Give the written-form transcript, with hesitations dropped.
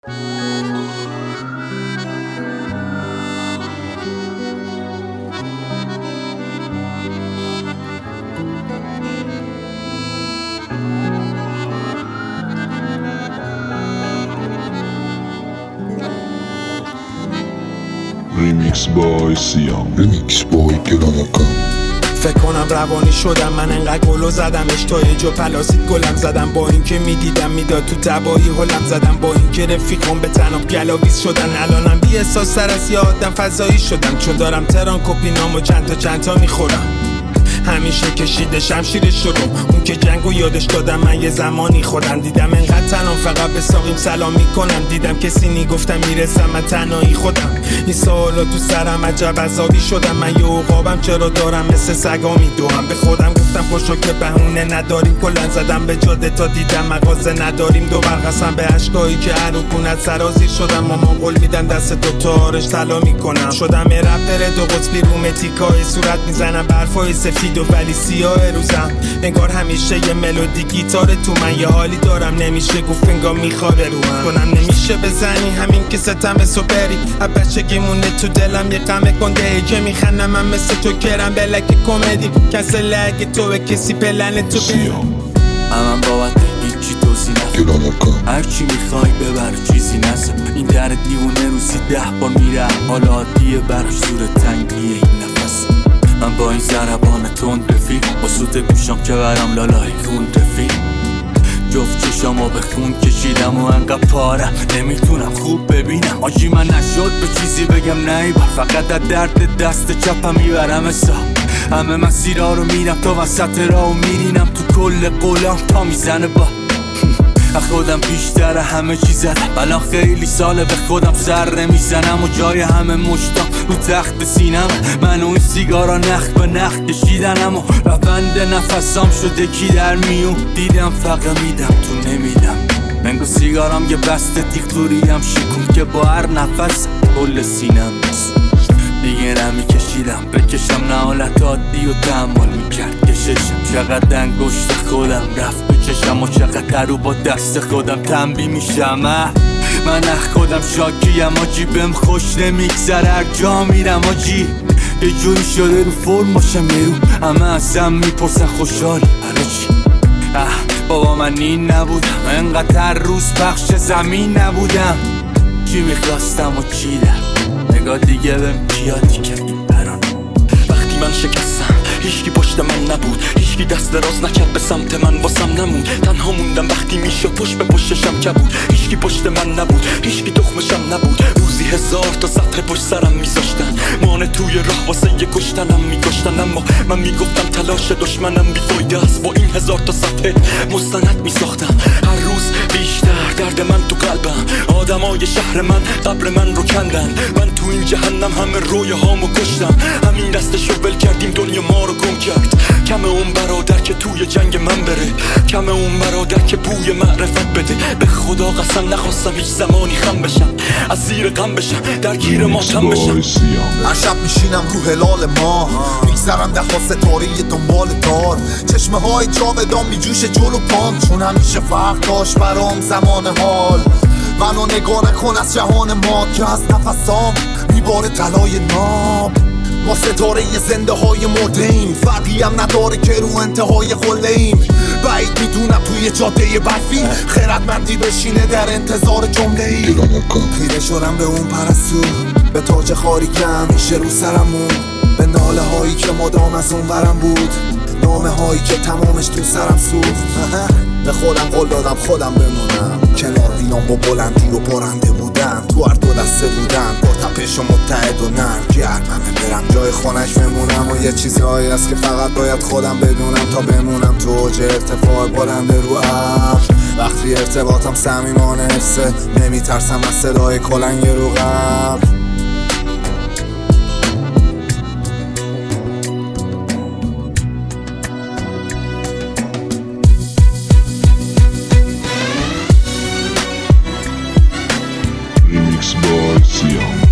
Remix boy سیام Remix boy گرانکان. فکر کنم روانی شدم من انقدر گلو زدم اشتای جو پلاسید گلم زدم با اینکه میدیدم میداد تو تبایی هلم زدم با اینکه رفیقم به تناب گلاویز شدن الانم بی احساس سر از یه آدم فضایی شدم چون دارم تران کپینامو چند تا میخورم همیشه کشیده شمشیر شروع اون که جنگو یادش دادم من یه زمانی خودم دیدم انقدر تنام فقط به ساقیم سلام میکنم دیدم کسی نیگفتم میرسم من تنهایی خودم این سوالا تو سرم عجب عذابی شدم من یه عقابم چرا دارم مثل سگا میدوام به خودم گفتم پاشو که بهونه نداریم کلن زدم به جاده تا دیدم مغازه نداریم دو برقصم به اشکایی که عروقونت سرازیر شدم مامان قول میدم دست تو تارش طلا میکنم شدم رپر دو قطبی رو متیکای صورت میزنم برفای سفید و ولی سیاه روزم انگار همیشه یه ملودی گیتار تو من یه حالی دارم نمیشه گفت انگار میخواره رو هم کنم نمیشه بزنی همین که ستم سوپری بچگی مونه تو دلم یه غم گنده ای که میخندم من مثل تو کرم بلک کمدی کسی لگه تو به کسی پلن تو سیام من بابت هیچی توضیح گرانکان. هرچی میخوای ببر چیزی نزد این در دیوونه روزی 10 بار میره حالا عادیه براش زور تنگیه این نفس من با این ضربان تند رفیق با سوت گوشم که برم لالای خون رفیق جفت چشامو به خون کشیدم و انقدر پارم نمیتونم خوب ببینم آجی من نشد به چیزی بگم نیبر فقط از درد دست چپم میبرم حساب همه مسیرها رو میرم تا وسط راهو میرینم تو کل قولام تا میزنه با خودم بیشتر همه چی زدم الان خیلی ساله به خودم سر نمیزنم و جای همه مشتام رو تخت سینم من و این سیگارا نخ به نخ کشیدنم و روند نفسام شده کی در میون دیدم فقط میدم تو نمیدم منگو سیگارم یه بسته تیختوریم شکون که با هر نفس کل سینم بست دیگه نمیکشیدم بکشم نه حالت عادی و تحمل میکرد کششم چقدر انگشت خودم رفت بچشم و چقدر رو با دست خودم تنبیه میشم من خودم شاکیم آجی بهم خوش نمیگذره هر جا میرم آجی یه جوری شده رو فرم باشم یه رو همه ازم میپرسن خوشحالی برای چی بابا من این نبودم انقدر هر روز پخش زمین نبودم چی میخواستم و چی در نگاه دیگه بهم بیادی که این بران وقتی من شکستم هیچکی پشت من نبود هیچکی دست دراز نکرد به سمت من واسم نموند تنها موندم وقتی میشد پشت به پشتشم کبود هیچکی پشت من نبود هیچکی تخمشم نبود روزی 1000 تا سطح پشت سرم میذاشتن مانه توی راه واسه یه کشتنم میکشتن اما من میگفتم تلاش دشمنم بیفایده است با این 1000 تا سطح مستند میساختم هر روز بیشتر درد من تو قلبم آدمای شهر من قبر من رو کندن من تو این جهنم همه رویه هامو کشتم همین دستشو ول کردیم دنیا ما رو گم کرد کم اون برادر که توی جنگ من بره کم اون برادر که بوی معرفت بده به خدا قسم نخواستم هیچ زمانی خم بشم از زیر غم بشم درگیر ماتم بشم هر شب میشینم رو هلال ما میگذرم 10 ستاره دنبال دار چشمه های جاودان میجوشه جلو پام چون همیشه فرق داشت برام زمان حال منو نگاه نکن از جهان ما که از نفسام میباره طلای ناب ما ستاره زنده های مرده ایم فرقی هم نداره که رو انتهای قله ایم بعید میدونم توی جاده برفی خردمندی بشینه در انتظار جمله ای خیره شدم به اون پرستو به تاج خاری که همیشه رو سرمون به ناله هایی که مدام از اون برم بود نامه هایی که تمامش تو سرم سوخت به خودم قول دادم خودم بمونم کنار بیام با بلندی و برنده بودم تو هر دو دسته بودم با تپش و متحد و نرم گرممه برم جای خونش بمونم و یه چیزهایی هست که فقط باید خودم بدونم تا بمونم تو اوج ارتفاع بلنده رو ابر وقتی ارتباطم صمیمانه حفظه نمیترسم از صدای کلنگ رو قبر Remix boy سیام